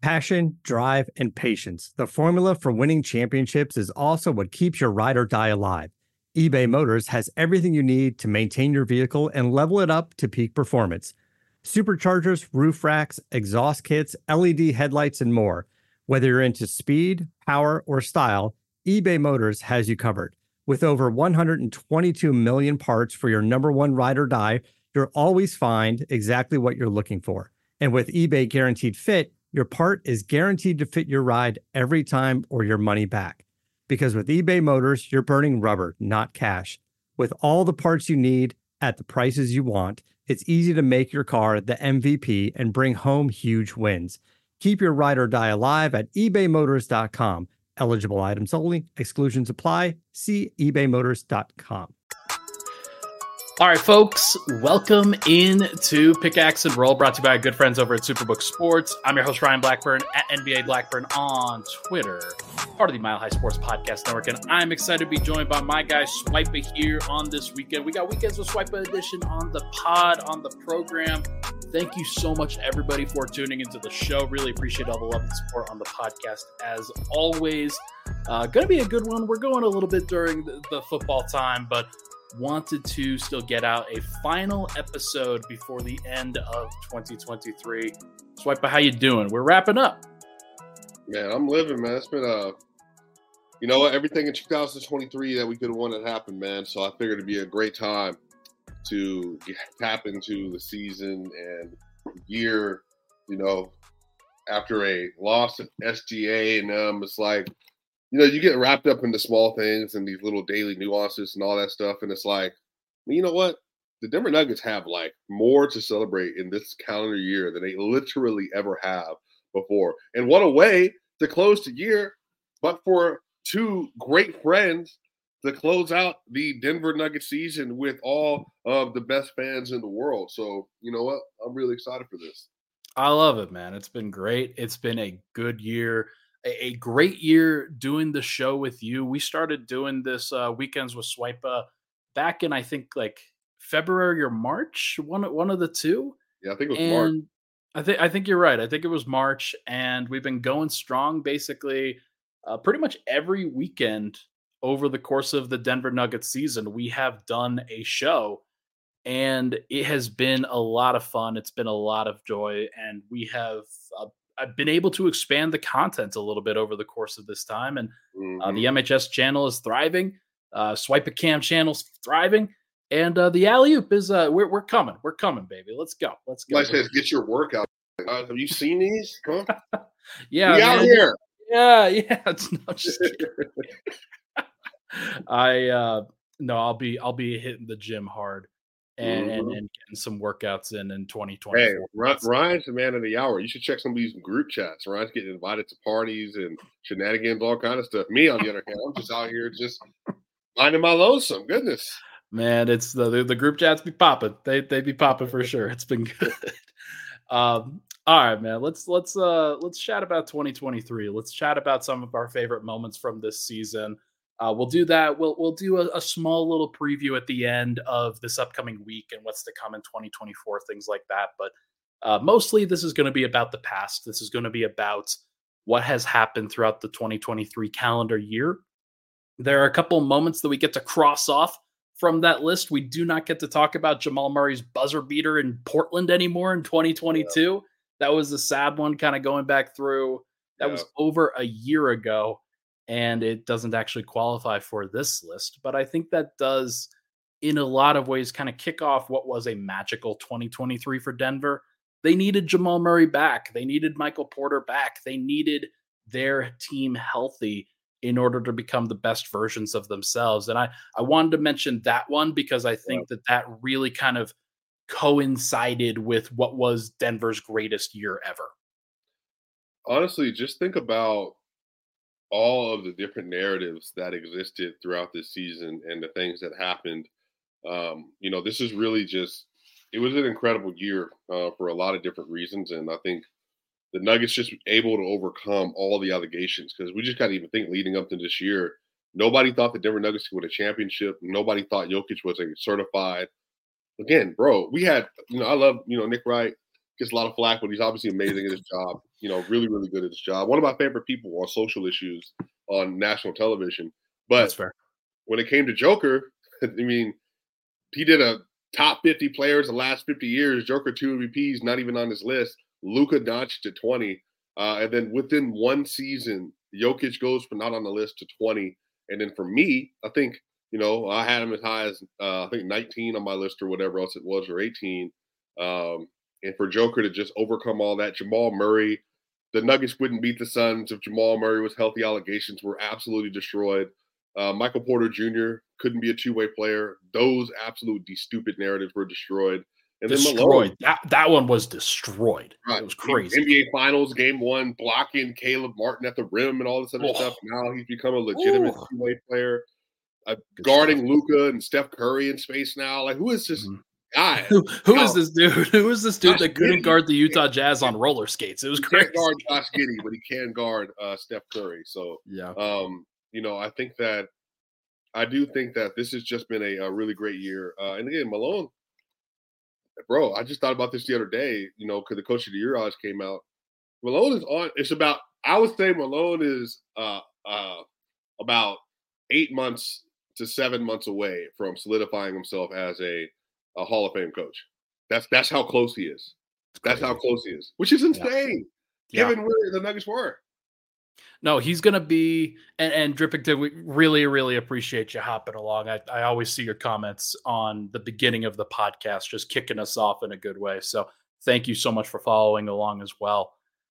Passion, drive, and patience. The formula for winning championships is also what keeps your ride or die alive. eBay Motors has everything you need to maintain your vehicle and level it up to peak performance. Superchargers, roof racks, exhaust kits, LED headlights, and more. Whether you're into speed, power, or style, eBay Motors has you covered. With over 122 million parts for your number one ride or die, you'll always find exactly what you're looking for. And with eBay Guaranteed Fit, your part is guaranteed to fit your ride every time or your money back. Because with eBay Motors, you're burning rubber, not cash. With all the parts you need at the prices you want, it's easy to make your car the MVP and bring home huge wins. Keep your ride or die alive at ebaymotors.com. Eligible items only. Exclusions apply. See ebaymotors.com. All right, folks, welcome into Pickaxe and Roll, brought to you by our good friends over at Superbook Sports. I'm your host, Ryan Blackburn, at NBA Blackburn on Twitter, part of the Mile High Sports Podcast Network, and I'm excited to be joined by my guy, Swipa, here on this weekend. We got Weekends with Swipa edition on the pod, on the program. Thank you so much, everybody, for tuning into the show. Really appreciate all the love and support on the podcast, as always. Going to be a good one. We're going a little bit during the football time, but wanted to still get out a final episode before the end of 2023. Swipa, how you doing? We're wrapping up. Man, I'm living, man. It's been you know what? Everything in 2023 that we could have wanted happened, man. So I figured it'd be a great time to tap into the season and year, you know, after a loss at SGA, and it's like, you know, you get wrapped up in the small things and these little daily nuances and all that stuff. And it's like, you know what? The Denver Nuggets have like more to celebrate in this calendar year than they literally ever have before. And what a way to close the year, but for two great friends to close out the Denver Nuggets season with all of the best fans in the world. So, you know what? I'm really excited for this. I love it, man. It's been great. It's been a good year. A great year doing the show with you. We started doing this Weekends with Swipa back in, I think, like February or March, one of the two. Yeah, I think it was March. I think you're right. I think it was March, and we've been going strong basically pretty much every weekend over the course of the Denver Nuggets season. We have done a show, and it has been a lot of fun. It's been a lot of joy, and we have I've been able to expand the content a little bit over the course of this time, and the MHS channel is thriving. Swipa Cam channel's thriving, and the alley-oop is we're coming. We're coming, baby. Let's go. Like says, get your workout. Have you seen these? Huh? Yeah, we out here. Yeah. It's not just kidding. I'll be hitting the gym hard. And getting some workouts in 2024. Hey, Ryan's the man of the hour. You should check some of these group chats. Ryan's getting invited to parties and shenanigans, all kind of stuff. Me, on the other hand, I'm just out here just minding my lonesome. Goodness. Man, it's the group chats be popping. They be popping for sure. It's been good. All right, man. Let's chat about 2023. Let's chat about some of our favorite moments from this season. We'll do that. We'll do a small little preview at the end of this upcoming week and what's to come in 2024, things like that. But mostly this is going to be about the past. This is going to be about what has happened throughout the 2023 calendar year. There are a couple moments that we get to cross off from that list. We do not get to talk about Jamal Murray's buzzer beater in Portland anymore in 2022. Yeah. That was a sad one, kind of going back through. That was over a year ago. And it doesn't actually qualify for this list. But I think that does, in a lot of ways, kind of kick off what was a magical 2023 for Denver. They needed Jamal Murray back. They needed Michael Porter back. They needed their team healthy in order to become the best versions of themselves. And I wanted to mention that one because I think that really kind of coincided with what was Denver's greatest year ever. Honestly, just think about all of the different narratives that existed throughout this season and the things that happened. You know, this is really it was an incredible year for a lot of different reasons. And I think the Nuggets just able to overcome all the allegations, because we just got to even think leading up to this year, nobody thought the Denver Nuggets could win a championship. Nobody thought Jokic was a certified. Again, bro, we had, I love, Nick Wright, gets a lot of flack, but he's obviously amazing at his job. You know, really, really good at his job. One of my favorite people on social issues on national television. But That's fair. when it came to Joker, I mean, he did a top 50 players the last 50 years. Joker 2 MVPs, not even on his list. Luka Doncic to 20. And then within one season, Jokic goes from not on the list to 20. And then for me, I think, you know, I had him as high as, I think 19 on my list or whatever else it was, or 18. And for Joker to just overcome all that, Jamal Murray, the Nuggets wouldn't beat the Suns if Jamal Murray was healthy. Allegations were absolutely destroyed. Michael Porter Jr. couldn't be a two-way player. Those absolutely stupid narratives were destroyed. And destroyed. Then Malone, that one was destroyed. Right. It was crazy. NBA Finals, Game 1, blocking Caleb Martin at the rim and all this other stuff. Now he's become a legitimate two-way player. Guarding Luka and Steph Curry in space now. Like, who is this guy? Who is this dude? Who is this dude that couldn't guard the Utah Jazz on roller skates? It was crazy. He can't guard Josh Giddey, but he can guard Steph Curry. So, yeah. You know, I do think that this has just been a really great year. And again, Malone, bro, I just thought about this the other day, you know, because the Coach of the Year odds came out. Malone is on. It's about, I would say Malone is about 8 months to 7 months away from solidifying himself as a Hall of Fame coach. That's how close he is. That's how close he is, which is insane, given where the Nuggets were. No, he's going to be, and Drippington, we really, really appreciate you hopping along. I always see your comments on the beginning of the podcast, just kicking us off in a good way. So thank you so much for following along as well.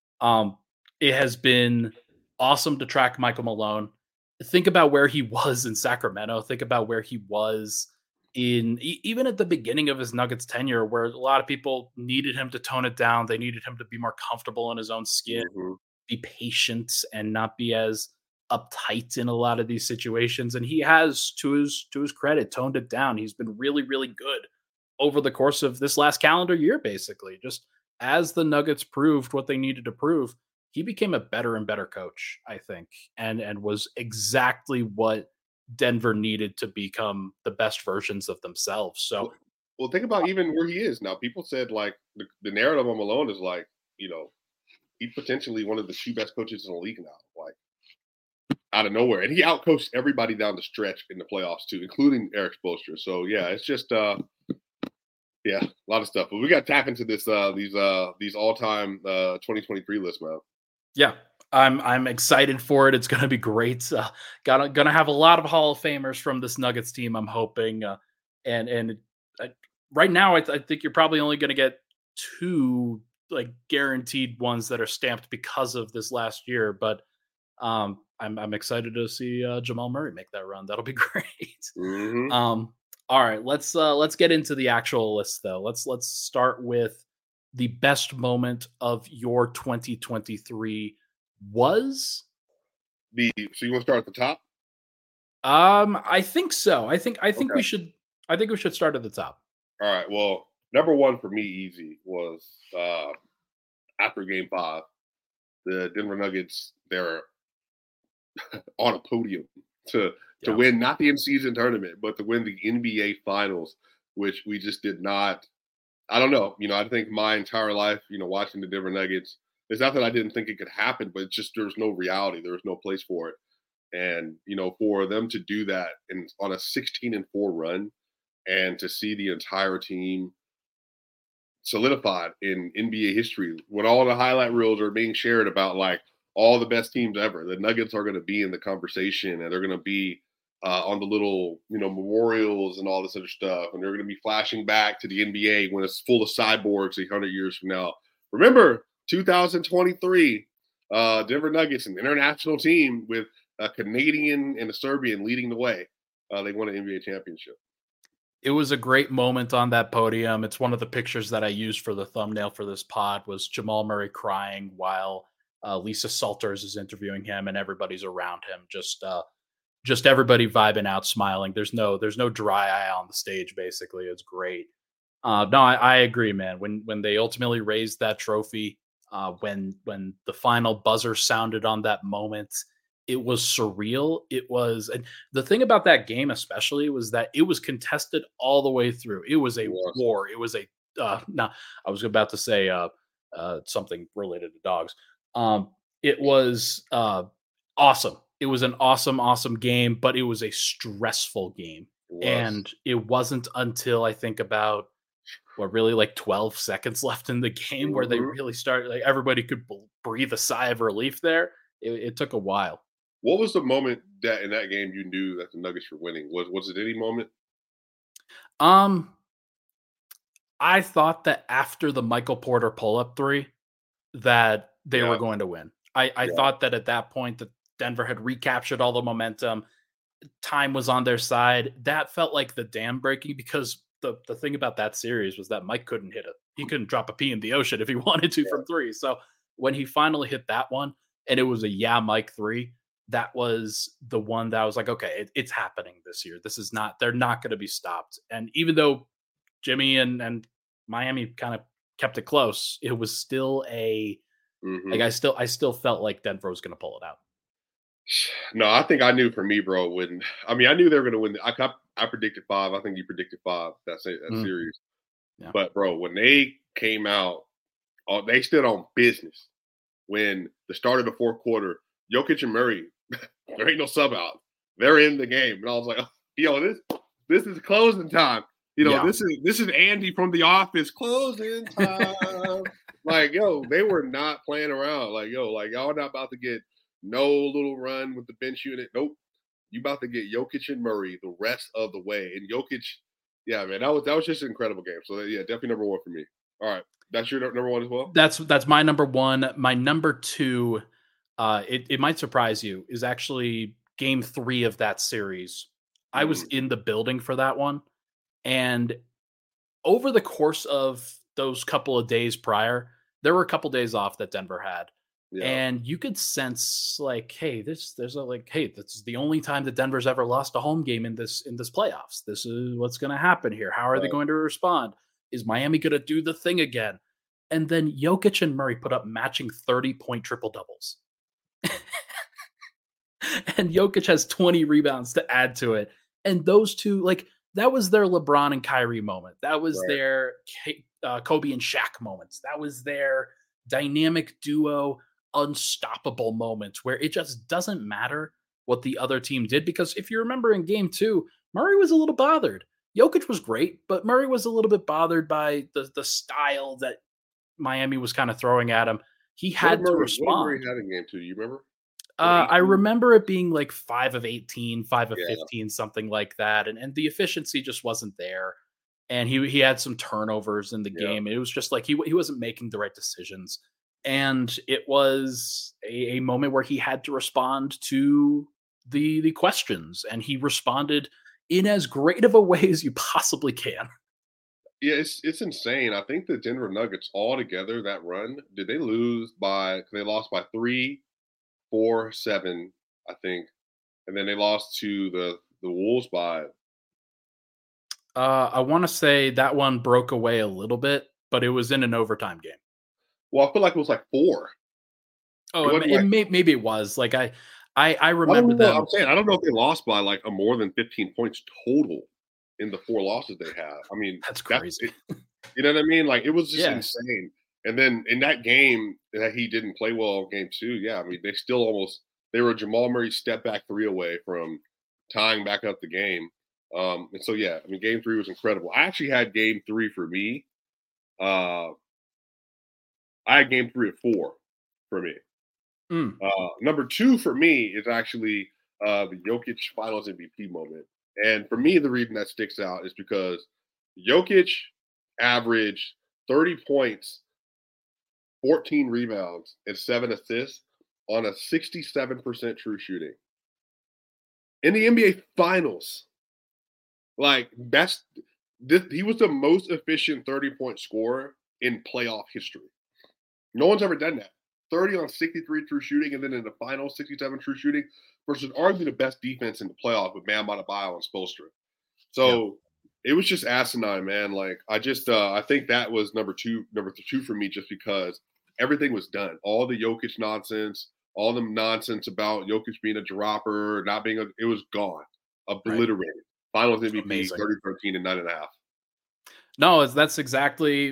It has been awesome to track Michael Malone. Think about where he was in Sacramento. Think about where he was even at the beginning of his Nuggets tenure, where a lot of people needed him to tone it down. They needed him to be more comfortable in his own skin. Mm-hmm. Be patient and not be as uptight in a lot of these situations. And he has, to his credit, toned it down. He's been really, really good over the course of this last calendar year, basically. Just as the Nuggets proved what they needed to prove, he became a better and better coach, I think, and was exactly what Denver needed to become the best versions of themselves. So, well, think about even where he is now. People said, like, the narrative on Malone is like, you know, he's potentially one of the two best coaches in the league now, like out of nowhere. And he outcoached everybody down the stretch in the playoffs too, including Eric Spoelstra. So yeah, it's just a lot of stuff. But we got to tap into this these all-time 2023 lists, man. Yeah, I'm excited for it. It's going to be great. Gonna have a lot of Hall of Famers from this Nuggets team, I'm hoping. Right now, I think you're probably only going to get 2 like guaranteed ones that are stamped because of this last year, but I'm excited to see Jamal Murray make that run. That'll be great. Mm-hmm. All right, let's get into the actual list though. Let's start with the best moment of your 2023 was. So you want to start at the top? I think so. I think okay. we should start at the top. All right. Well, number one for me, easy, was after Game 5, the Denver Nuggets, they're on a podium to win not the in-season tournament, but to win the NBA Finals, which we just did not. I don't know. You know, I think my entire life, you know, watching the Denver Nuggets, it's not that I didn't think it could happen, but it's just there was no reality. There was no place for it. And, you know, for them to do that on a 16-4 run and to see the entire team solidified in NBA history when all the highlight reels are being shared about like all the best teams ever, the Nuggets are going to be in the conversation and they're going to be on the little, you know, memorials and all this other stuff. And they're going to be flashing back to the NBA when it's full of cyborgs 100 years from now. Remember 2023, Denver Nuggets, an international team with a Canadian and a Serbian leading the way. They won an NBA championship. It was a great moment on that podium. It's one of the pictures that I used for the thumbnail for this pod was Jamal Murray crying while Lisa Salters is interviewing him and everybody's around him. Just everybody vibing out, smiling. There's no dry eye on the stage, basically. It's great. No, I agree, man. When they ultimately raised that trophy, when the final buzzer sounded on that moment, it was surreal. It was, and the thing about that game especially was that it was contested all the way through. It was a war. It was a I was about to say something related to dogs. It was awesome. It was an awesome game, but it was a stressful game. And it wasn't until I think about really like 12 seconds left in the game where they really started, like everybody could breathe a sigh of relief there. It took a while. What was the moment that in that game you knew that the Nuggets were winning? Was it any moment? I thought that after the Michael Porter pull-up three that they were going to win. I thought that at that point that Denver had recaptured all the momentum. Time was on their side. That felt like the dam breaking, because the thing about that series was that Mike couldn't he couldn't drop a pea in the ocean if he wanted to from three. So when he finally hit that one, and it was a Mike three, that was the one that I was like, okay, it's happening this year. They're not going to be stopped. And even though Jimmy and Miami kind of kept it close, it was still like I still felt like Denver was going to pull it out. No, I think I knew for me, bro. I knew they were going to win. I predicted 5. I think you predicted 5. That series. Yeah. But bro, when they came out, they stood on business. When the start of the fourth quarter, Jokic and Murray, there ain't no sub out. They're in the game, and I was like, yo, this is closing time. This is Andy from The Office, closing time. Like, yo, they were not playing around. Like, yo, like y'all not about to get no little run with the bench unit. Nope. You about to get Jokic and Murray the rest of the way. And Jokic, yeah, man, that was just an incredible game. So yeah, definitely number 1 for me. All right. That's your number 1 as well? That's my number 1. My number 2, it might surprise you, is actually game 3 of that series. I was in the building for that one. And over the course of those couple of days prior, there were a couple days off that Denver had. Yeah. And you could sense like, hey, this is the only time that Denver's ever lost a home game in this playoffs. This is what's going to happen here. How are they going to respond? Is Miami going to do the thing again? And then Jokic and Murray put up matching 30-point triple doubles. And Jokic has 20 rebounds to add to it. And those two, like, that was their LeBron and Kyrie moment. That was their Kobe and Shaq moments. That was their dynamic duo, unstoppable moments where it just doesn't matter what the other team did. Because if you remember in game 2, Murray was a little bothered. Jokic was great, but Murray was a little bit bothered by the style that Miami was kind of throwing at him. He had to respond. What Murray had in game 2, you remember? I remember it being like 5 of 18, 5 of 15, something like that. And the efficiency just wasn't there. And he had some turnovers in the game. It was just like he wasn't making the right decisions. And it was a moment where he had to respond to the questions. And he responded in as great of a way as you possibly can. Yeah, it's insane. I think the Denver Nuggets all together, that run, did they lost by 3, 4, 7, I think. And then they lost to the Wolves by I want to say that one broke away a little bit, but it was in an overtime game. Well, I feel like it was like 4. Oh, maybe it was. Like I remember them. I'm saying I don't know if they lost by like a more than 15 points total in the 4 losses they had. I mean, that's crazy. You know what I mean? Like, it was just insane. And then in that game that he didn't play well, game 2, yeah, I mean, they were Jamal Murray step back 3 away from tying back up the game. And so, yeah, I mean, game 3 was incredible. I actually had game 3 for me. I had game 3 at 4 for me. Number 2 for me is actually the Jokic Finals MVP moment. And for me, the reason that sticks out is because Jokic averaged 30 points, 14 rebounds, and 7 assists on a 67% true shooting. In the NBA Finals, like, he was the most efficient 30-point scorer in playoff history. No one's ever done that. 30 on 63 true shooting, and then in the finals, 67 true shooting, versus arguably the best defense in the playoff with Bam Adebayo and Spoelstra. So it was just asinine, man. Like, I think that was number two for me, just because everything was done. All the Jokic nonsense, all the nonsense about Jokic being a dropper, it was gone, obliterated. Right. Finals MVP, 30-13 and 9.5. No, that's exactly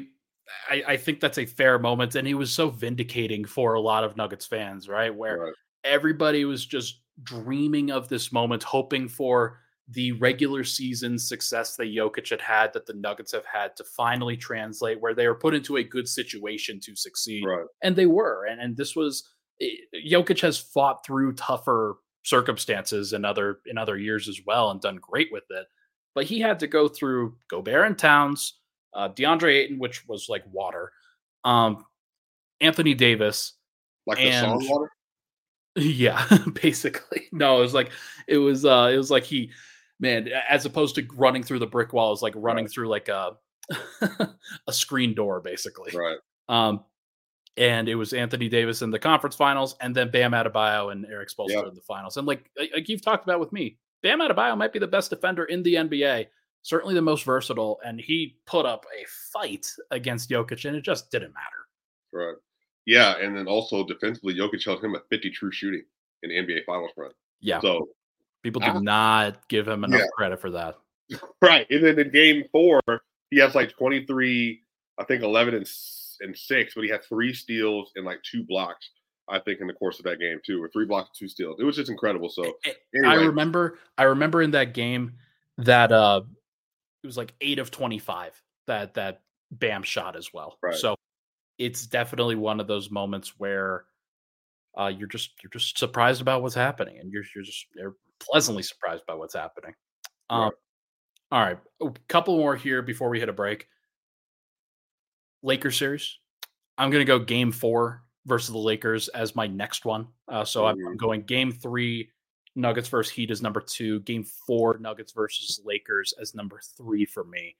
I think that's a fair moment, and he was so vindicating for a lot of Nuggets fans, right? Where Right. everybody was just dreaming of this moment, hoping for the regular season success that Jokic had, that the Nuggets have had to finally translate, where they were put into a good situation to succeed, Right. and they were. And this was Jokic has fought through tougher circumstances in other years as well, and done great with it. But he had to go through Gobert and Towns, DeAndre Ayton, which was like water, um, Anthony Davis, Like the and song water? yeah, basically. No, it was like he, man, as opposed to running through the brick wall, it was like running Right. through like a a screen door, basically. Right. Um, and it was Anthony Davis in the conference finals, and then Bam Adebayo and Eric Yeah. Spoelstra in the finals. And like you've talked about with me, Bam Adebayo might be the best defender in the NBA, certainly the most versatile, and he put up a fight against Jokic, and it just didn't matter. Right. Yeah, and then also defensively, Jokic held him at 50 true shooting in the NBA Finals run. Yeah, So, people did not give him enough yeah. credit for that. Right. And then in game 4, he has like 23, I think 11 and 6, but he had 3 steals and like 2 blocks, I think, in the course of that game too, or 3 blocks, 2 steals. It was just incredible. So I anyway, remember in that game that it was like 8 of 25 that Bam shot as well. right. So it's definitely one of those moments where you're just surprised about what's happening, and you're pleasantly surprised by what's happening. Right. All right, a couple more here before we hit a break. Lakers series. I'm going to go game 4 versus the Lakers as my next one. So I'm going game 3, Nuggets versus Heat as number 2. Game 4, Nuggets versus Lakers as number 3 for me.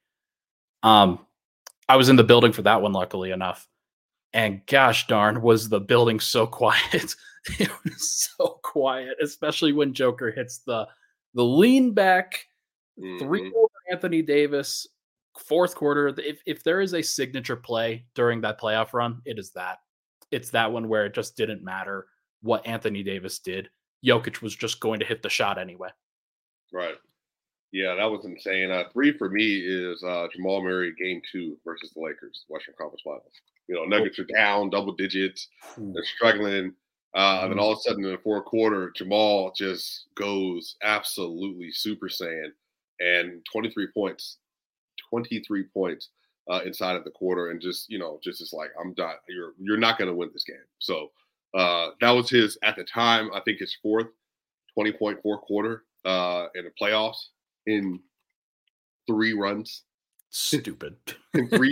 I was in the building for that one, luckily enough. And gosh darn, was the building so quiet. It was so quiet, especially when Joker hits the lean back, 3-quarter Anthony Davis, 4th quarter. If there is a signature play during that playoff run, it is that. It's that one where it just didn't matter what Anthony Davis did. Jokic was just going to hit the shot anyway. Right. Yeah, that was insane. 3 for me is Jamal Murray game 2 versus the Lakers, Western Conference Finals. Nuggets are down double digits. They're struggling. And then all of a sudden in the 4th quarter, Jamal just goes absolutely Super Saiyan and 23 points inside of the quarter. And just is like, I'm done. You're not going to win this game. So that was his, at the time, I think his 4th 20-point 4th quarter in the playoffs in 3 runs. Stupid. in 3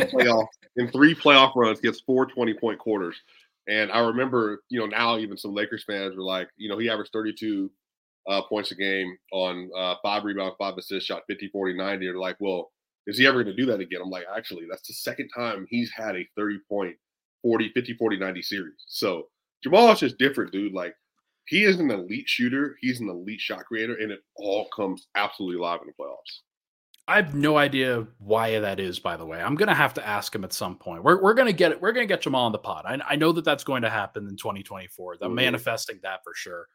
playoff runs, he has 4 20-point quarters. And I remember, now even some Lakers fans were like, he averaged 32 points a game on 5 rebounds, 5 assists, shot 50, 40, 90. They're like, well, is he ever going to do that again? I'm like, actually, that's the second time he's had a 30-point, 50, 40, 90 series. So Jamal is just different, dude. Like, he is an elite shooter. He's an elite shot creator, and it all comes absolutely live in the playoffs. I have no idea why that is, by the way. I'm going to have to ask him at some point. We're going to get it. We're going to get Jamal on the pod. I know that that's going to happen in 2024. I'm manifesting that for sure.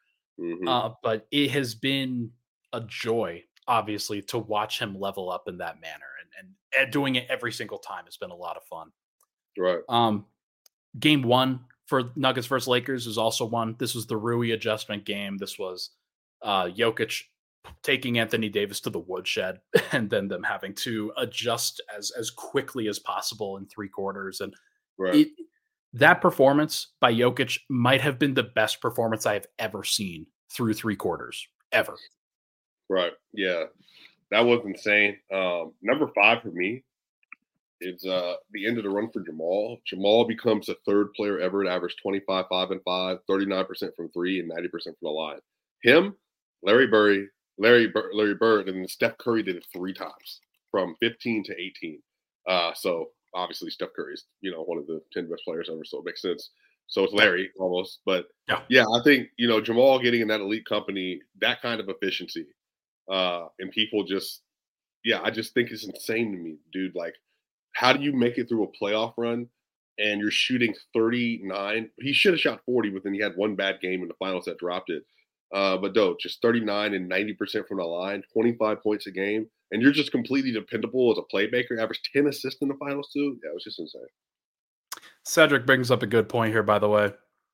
But it has been a joy, obviously, to watch him level up in that manner. And doing it every single time has been a lot of fun. Right. Game 1 for Nuggets versus Lakers is also one. This was the Rui adjustment game. This was Jokic taking Anthony Davis to the woodshed and then them having to adjust as quickly as possible in 3 quarters. And that performance by Jokic might have been the best performance I have ever seen through 3 quarters, ever. Right. Yeah. That was insane. Number 5 for me is the end of the run for Jamal. Jamal becomes the 3rd player ever to average 25, 5 and 5, 39% from 3, and 90% from the line. Him, Larry Bird, and then Steph Curry did it 3 times from 15 to 18. So obviously Steph Curry is, one of the 10 best players ever, so it makes sense. So it's Larry almost, but yeah, I think, Jamal getting in that elite company, that kind of efficiency, and people just, I just think it's insane to me, dude. Like, how do you make it through a playoff run and you're shooting 39? He should have shot 40, but then he had one bad game in the finals that dropped it. But no, just 39 and 90% from the line, 25 points a game, and you're just completely dependable as a playmaker. Averaged 10 assists in the finals too. Yeah, it was just insane. Cedric brings up a good point here, by the way.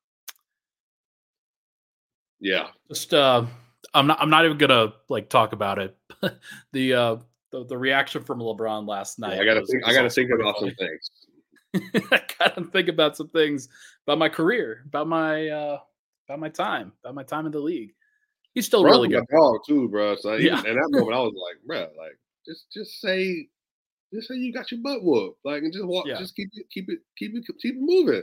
Yeah. Just I'm not even gonna like talk about it. The reaction from LeBron last night. I gotta think about some things. I gotta think about some things about my career, about my time in the league. He's still really good. Dog too, bro. So Yeah. even in that moment, I was like, bro, like just say you got your butt whooped, like, and just walk, just keep it moving.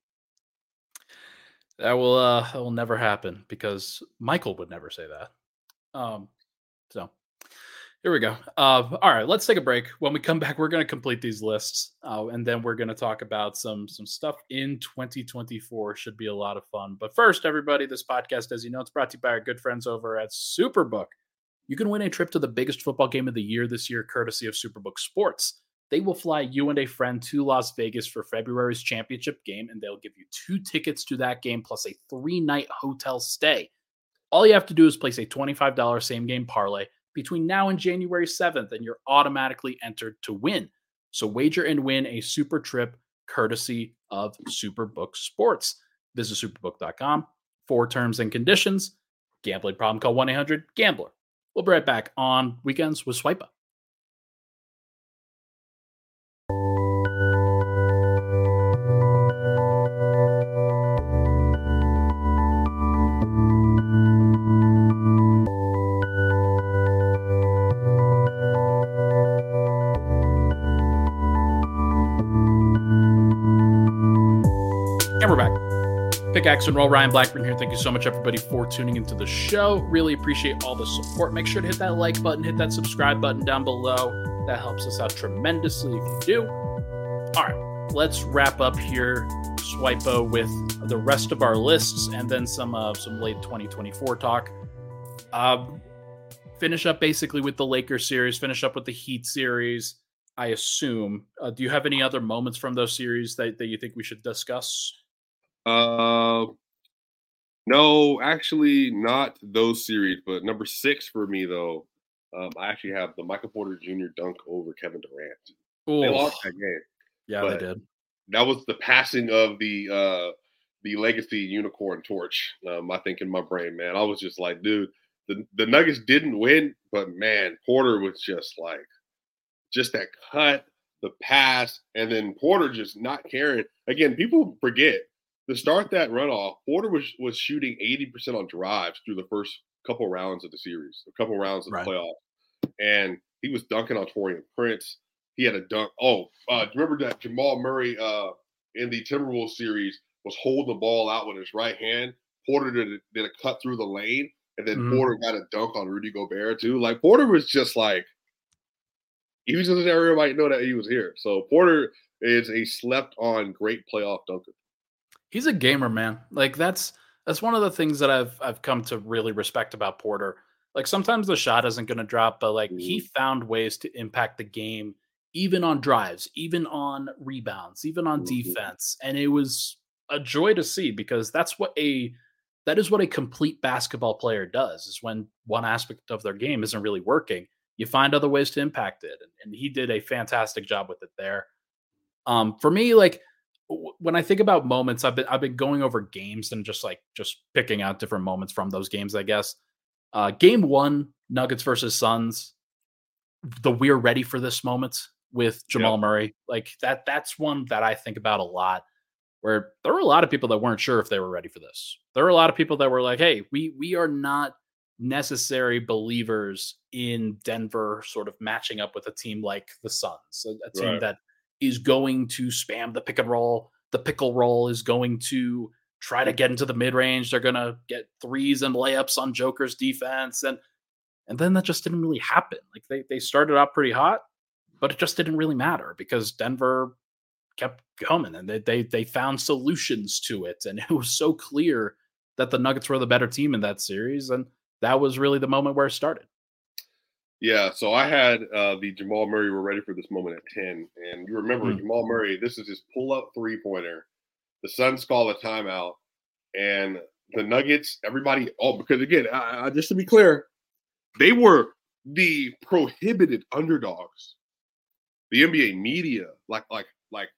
That will never happen because Michael would never say that. So here we go. All right, let's take a break. When we come back, we're going to complete these lists, and then we're going to talk about some stuff in 2024. Should be a lot of fun. But first, everybody, this podcast, as you know, it's brought to you by our good friends over at Superbook. You can win a trip to the biggest football game of the year this year, courtesy of Superbook Sports. They will fly you and a friend to Las Vegas for February's championship game, and they'll give you 2 tickets to that game plus a 3-night hotel stay. All you have to do is place a $25 same-game parlay between now and January 7th, and you're automatically entered to win. So wager and win a super trip courtesy of Superbook Sports. Visit superbook.com for terms and conditions. Gambling problem, call 1-800-GAMBLER. We'll be right back on Weekends with Swipe Up. And we're back. Pickaxe and Roll, Ryan Blackburn here. Thank you so much, everybody, for tuning into the show. Really appreciate all the support. Make sure to hit that like button, hit that subscribe button down below. That helps us out tremendously if you do. All right, let's wrap up here, Swipo, with the rest of our lists and then some late 2024 talk. Finish up basically with the Lakers series, finish up with the Heat series, I assume. Do you have any other moments from those series that you think we should discuss? No, actually not those series, but number 6 for me though, I actually have the Michael Porter Jr. dunk over Kevin Durant. Ooh. They lost that game. Yeah, they did. That was the passing of the legacy unicorn torch. I think in my brain, man, I was just like, dude, the Nuggets didn't win, but man, Porter was just that cut, the pass, and then Porter just not caring. Again, people forget. To start that runoff, Porter was shooting 80% on drives through the first couple rounds of the series, a couple rounds of the playoffs. And he was dunking on Taurean Prince. He had a dunk. Remember that Jamal Murray in the Timberwolves series was holding the ball out with his right hand. Porter did a cut through the lane, and then Porter got a dunk on Rudy Gobert too. Like, Porter was just like, he was just everybody know that he was here. So Porter is a slept-on great playoff dunker. He's a gamer, man. Like that's one of the things that I've come to really respect about Porter. Like sometimes the shot isn't going to drop, but like he found ways to impact the game, even on drives, even on rebounds, even on defense, and it was a joy to see because that is what a complete basketball player does. Is when one aspect of their game isn't really working, you find other ways to impact it, and he did a fantastic job with it there. For me, like, when I think about moments, I've been going over games and just picking out different moments from those games, I guess. Game 1, Nuggets versus Suns, the we're ready for this moment with Jamal Murray. Like that's one that I think about a lot, where there were a lot of people that weren't sure if they were ready for this. There were a lot of people that were like, hey, we are not necessary believers in Denver sort of matching up with a team like the Suns, a team that is going to spam the pick and roll. The pickle roll is going to try to get into the mid-range. They're going to get threes and layups on Joker's defense. And then that just didn't really happen. Like they started out pretty hot, but it just didn't really matter because Denver kept coming and they found solutions to it. And it was so clear that the Nuggets were the better team in that series. And that was really the moment where it started. Yeah, so I had the Jamal Murray, we're ready for this moment at 10. And you remember Jamal Murray, this is his pull-up three-pointer. The Suns call a timeout. And the Nuggets, everybody, because again, just to be clear, they were the prohibited underdogs. The NBA media, like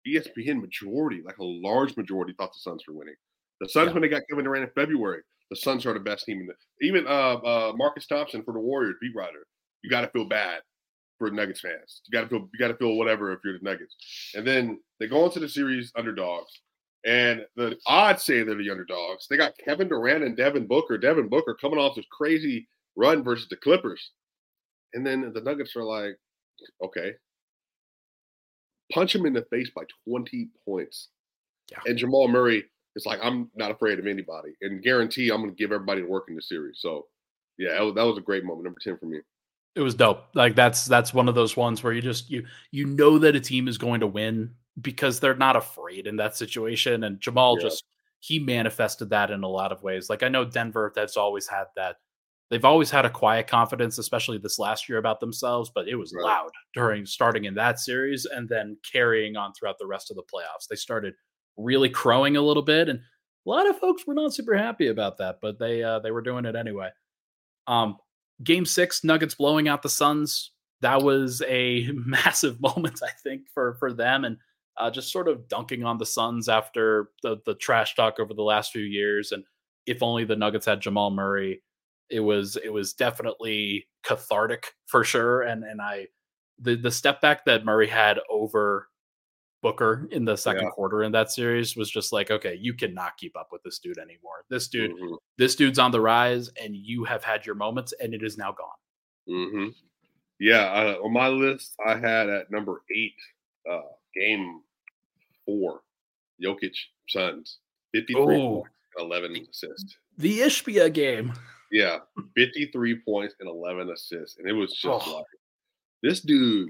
ESPN majority, like a large majority, thought the Suns were winning. The Suns, when they got Kevin Durant in February, the Suns are the best team in the. Even Marcus Thompson for the Warriors beat writer. You got to feel bad for Nuggets fans. You got to feel whatever if you're the Nuggets. And then they go into the series underdogs, and the odds say they're the underdogs. They got Kevin Durant and Devin Booker. Devin Booker coming off this crazy run versus the Clippers, and then the Nuggets are like, okay, punch him in the face by 20 points. Yeah. And Jamal Murray is like, I'm not afraid of anybody, and guarantee I'm going to give everybody the work in the series. So, yeah, that was a great moment. Number 10 for me. It was dope. Like that's one of those ones where you know that a team is going to win because they're not afraid in that situation. And Jamal he manifested that in a lot of ways. Like I know Denver, that's always had that. They've always had a quiet confidence, especially this last year about themselves, but it was loud during starting in that series and then carrying on throughout the rest of the playoffs. They started really crowing a little bit, and a lot of folks were not super happy about that, but they were doing it anyway. Game 6, Nuggets blowing out the Suns. That was a massive moment, I think, for them, and just sort of dunking on the Suns after the trash talk over the last few years. And if only the Nuggets had Jamal Murray, it was definitely cathartic for sure. And the step back that Murray had over Booker in the second quarter in that series was just like, okay, you cannot keep up with this dude anymore. This dude's on the rise, and you have had your moments, and it is now gone. Mm-hmm. Yeah, on my list, I had at number 8, game 4, Jokic Suns, 53 points, 11 assists. The Ishbia game. Yeah, 53 points and 11 assists, and it was just like this dude.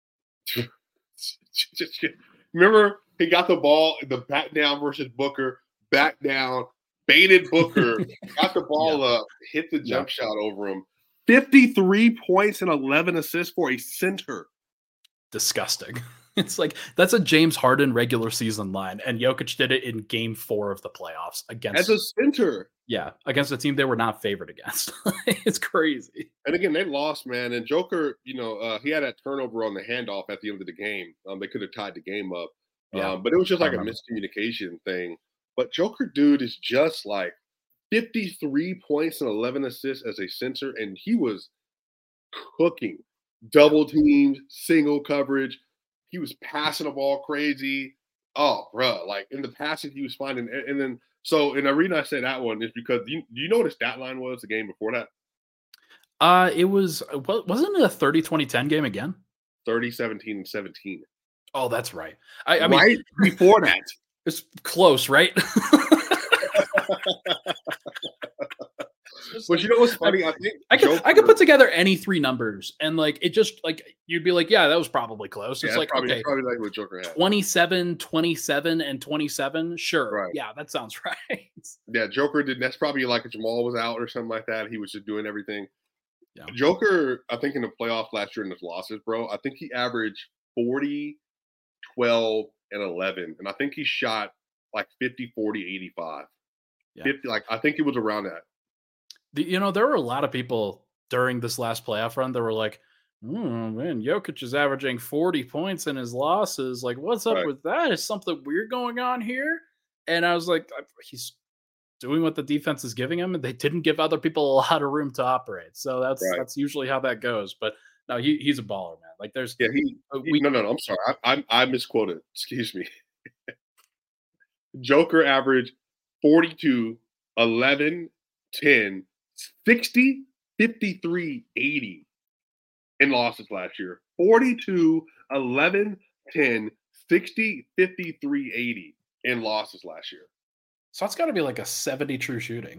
Remember, he got the ball, the back down versus Booker, back down, baited Booker, got the ball up, hit the jump shot over him. 53 points and 11 assists for a center. Disgusting. It's like, that's a James Harden regular season line, and Jokic did it in game 4 of the playoffs as a center. Yeah, against a team they were not favored against. It's crazy. And again, they lost, man. And Joker, he had that turnover on the handoff at the end of the game. They could have tied the game up. But it was just like a miscommunication thing. But Joker, dude, is just like 53 points and 11 assists as a center, and he was cooking. Double teamed, single coverage. He was passing the ball crazy. Oh, bro, like in the passing he was finding. And then, so, and the reason I say that one is because, do you know what his stat line was the game before that? It was, wasn't it a 30-20-10 game again? 30, 17, and 17. Oh, that's right. I mean, right before that. It's close, right? But you know what's funny? I think I could put together any 3 numbers, and like it just like you'd be like, yeah, that was probably close. It's like probably, okay, probably like what Joker had. 27, 27, and 27. Sure, right. Yeah, that sounds right. Yeah, Joker did. That's probably like if Jamal was out or something like that. He was just doing everything. Yeah. Joker, I think in the playoffs last year in his losses, bro, I think he averaged 40, 12, and 11, and I think he shot like 50, 40, 85. Yeah. 50, like I think it was around that. There were a lot of people during this last playoff run that were like, man, Jokic is averaging 40 points in his losses. Like, what's up with that? Is something weird going on here? And I was like, he's doing what the defense is giving him, and they didn't give other people a lot of room to operate. So that's usually how that goes. But no, he's a baller, man. Like there's no, I'm sorry. I misquoted. Excuse me. Joker averaged 42, 11, 10, 60, 53, 80 in losses last year. 42, 11, 10, 60, 53, 80 in losses last year. So it's got to be like a 70 true shooting.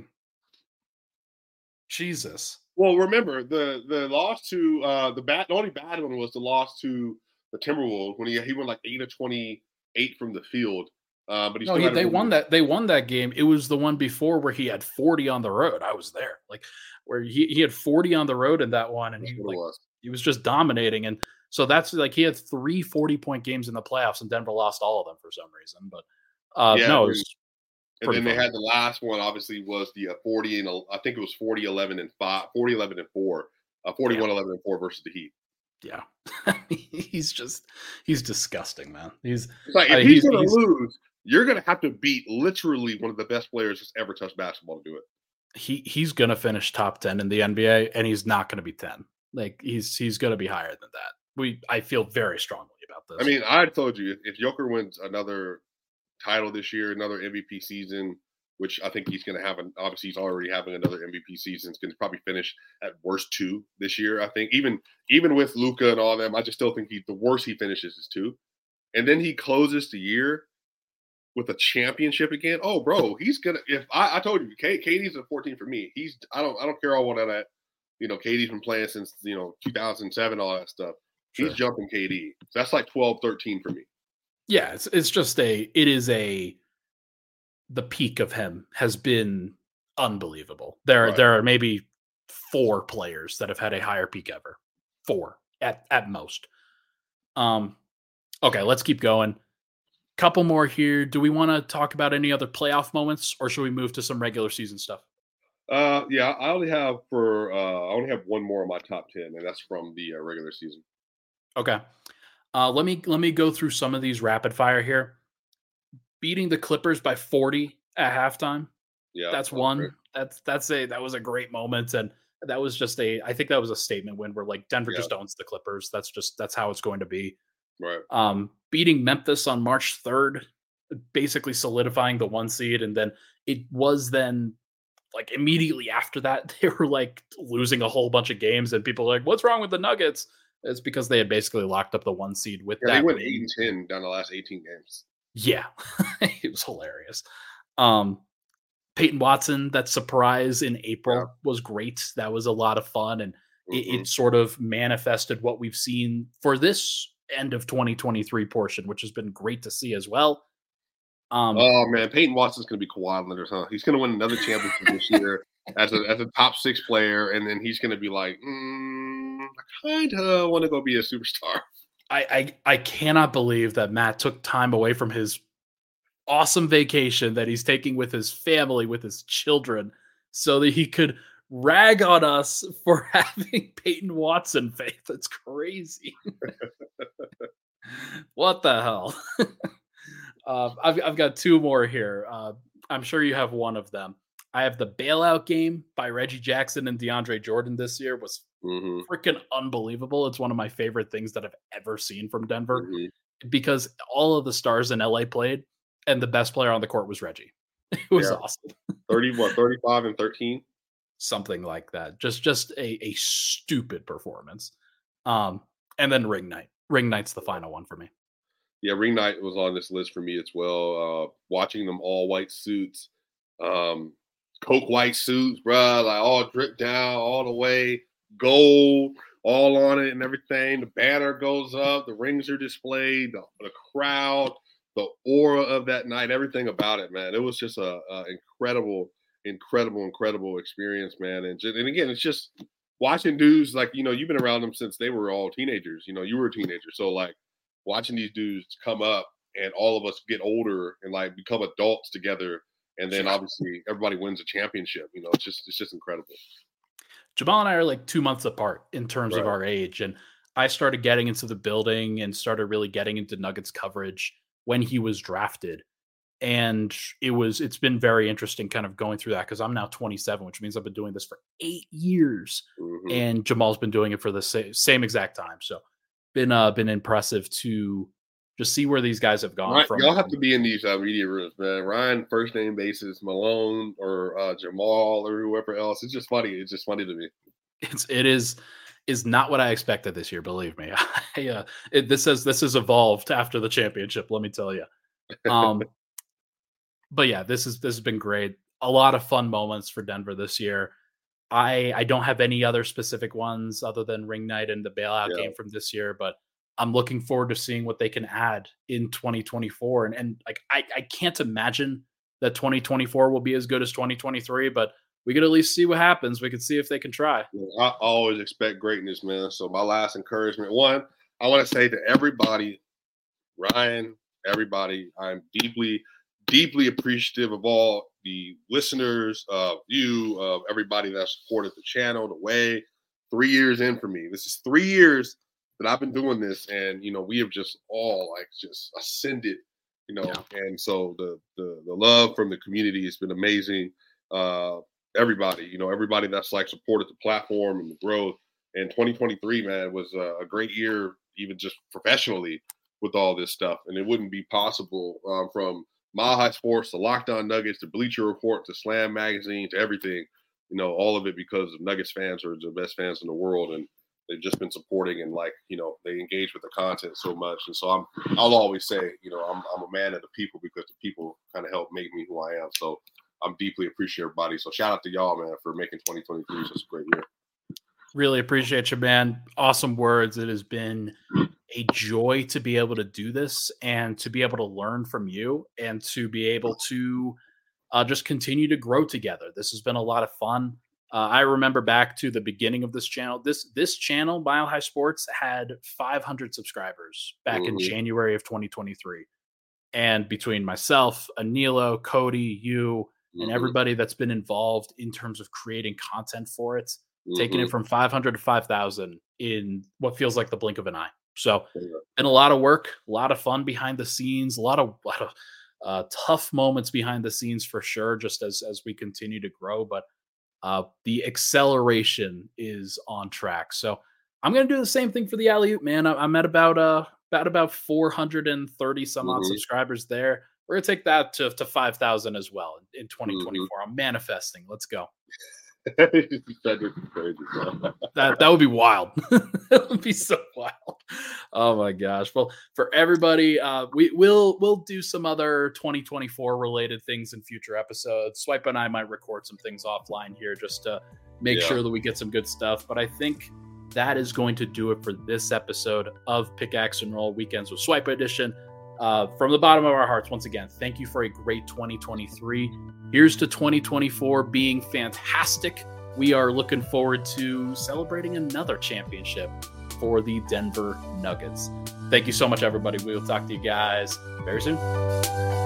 Jesus. Well, remember the loss to the only bad one was the loss to the Timberwolves when he went like 8 of 28 from the field. But they won that. They won that game. It was the one before where he had 40 on the road. I was there, like where he had 40 on the road in that one, and he was just dominating. And so that's like he had 3 40-point games in the playoffs, and Denver lost all of them for some reason. But no, and then they had the last one. Obviously, was the 40 and I think it was 40, 11, and 5, 40, 11, and 4, 41, 11, and 4 versus the Heat. Yeah. he's disgusting, man. It's like, if he's going to lose, you're going to have to beat literally one of the best players that's ever touched basketball to do it. He's going to finish top 10 in the NBA, and he's not going to be 10. Like, he's going to be higher than that. I feel very strongly about this. I mean, I told you, if Joker wins another title this year, another MVP season, which I think he's going to have, obviously he's already having another MVP season. He's going to probably finish at worst 2 this year. I think even with Luka and all them, I just still think the worst he finishes is 2. And then he closes the year with a championship again. Oh, bro, he's gonna. If I told you, KD's a 14 for me. I don't care all of that. KD's been playing since 2007, all that stuff. Sure. He's jumping KD. So that's like 12, 13 for me. Yeah, it's just the peak of him has been unbelievable. There are maybe 4 players that have had a higher peak ever. 4 at most. Okay, let's keep going. Couple more here. Do we want to talk about any other playoff moments, or should we move to some regular season stuff? Yeah, I only have one more on my top 10, and that's from the regular season. Okay. Let me go through some of these rapid fire here. Beating the Clippers by 40 at halftime. Yeah, that's one. Great. That was a great moment, and that was just I think that was a statement win where like Denver just owns the Clippers. That's how it's going to be. Right. Beating Memphis on March 3rd, basically solidifying the 1 seed, and then it was then like immediately after that they were like losing a whole bunch of games, and people were like, "What's wrong with the Nuggets?" It's because they had basically locked up the 1 seed with that. They went 8-10 down the last 18 games. Yeah, it was hilarious. Peyton Watson, that surprise in April was great. That was a lot of fun, and it sort of manifested what we've seen for this end of 2023 portion, which has been great to see as well. Oh man, Peyton Watson's going to be Kawhi Leonard, huh? He's going to win another championship this year as a top 6 player, and then he's going to be like, I kind of want to go be a superstar. I cannot believe that Matt took time away from his awesome vacation that he's taking with his family, with his children, so that he could rag on us for having Peyton Watson faith. That's crazy. What the hell? I've got 2 more here. I'm sure you have one of them. I have the bailout game by Reggie Jackson and DeAndre Jordan this year was freaking unbelievable. It's one of my favorite things that I've ever seen from Denver because all of the stars in LA played and the best player on the court was Reggie. It was awesome. 35 and 13? Something like that. Just a stupid performance. And then Ring Night. Ring Night's the final one for me. Yeah, Ring Night was on this list for me as well. Watching them all white suits, Coke white suits, bruh, like all dripped down all the way, gold, all on it and everything. The banner goes up, the rings are displayed, the crowd, the aura of that night, everything about it, man. It was just a incredible experience, man. And again, it's just watching dudes like, you've been around them since they were all teenagers. You were a teenager. So like watching these dudes come up and all of us get older and like become adults together. And then obviously everybody wins a championship. It's just incredible. Jamal and I are like 2 months apart in terms of our age. And I started getting into the building and started really getting into Nuggets coverage when he was drafted. And it's been very interesting kind of going through that because I'm now 27, which means I've been doing this for 8 years. And Jamal's been doing it for the same exact time. So been impressive to just see where these guys have gone. Right, y'all have to be in these media rooms, man. Ryan, first name basis, Malone or Jamal or whoever else. It's just funny. It's just funny to me. It is not what I expected this year. Believe me. This has evolved after the championship. Let me tell you. But yeah, this has been great. A lot of fun moments for Denver this year. I don't have any other specific ones other than Ring Night and the bailout game from this year, but I'm looking forward to seeing what they can add in 2024. And like, I can't imagine that 2024 will be as good as 2023, but we could at least see what happens. We could see if they can try. I always expect greatness, man. So my last encouragement, one, I want to say to everybody, Ryan, everybody, I'm deeply, deeply appreciative of all the listeners, of you, of everybody that supported the channel, the way. 3 years in for me. This is 3 years that I've been doing this, and we have just all just ascended, and so the love from the community has been amazing. Everybody, everybody that's supported the platform and the growth. And 2023, man, was a great year, even just professionally with all this stuff. And it wouldn't be possible from Mile High Sports to Locked On Nuggets to Bleacher Report to Slam Magazine to everything, all of it because of Nuggets fans are the best fans in the world. And they've just been supporting and they engage with the content so much. And so I'll always say, I'm a man of the people because the people kind of help make me who I am. So I'm deeply appreciate everybody. So shout out to y'all, man, for making 2023 such a great year. Really appreciate you, man. Awesome words. It has been a joy to be able to do this and to be able to learn from you and to be able to just continue to grow together. This has been a lot of fun. I remember back to the beginning of this channel. This channel, Mile High Sports, had 500 subscribers back in January of 2023. And between myself, Anilo, Cody, you, and everybody that's been involved in terms of creating content for it, taking it from 500 to 5,000 in what feels like the blink of an eye. So been a lot of work, a lot of fun behind the scenes, a lot of tough moments behind the scenes for sure, just as we continue to grow. But the acceleration is on track. So I'm going to do the same thing for the Alley-Oop, man. I'm at about 430 some odd subscribers there. We're going to take that to 5,000 as well in 2024. I'm manifesting. Let's go. That would be wild. That would be so wild. Oh my gosh. Well, for everybody, we'll do some other 2024 related things in future episodes. Swipe and I might record some things offline here just to make sure that we get some good stuff. But I think that is going to do it for this episode of Pickaxe and Roll Weekends with Swipe Edition. From the bottom of our hearts, once again, thank you for a great 2023. Here's to 2024 being fantastic. We are looking forward to celebrating another championship for the Denver Nuggets. Thank you so much, everybody. We will talk to you guys very soon.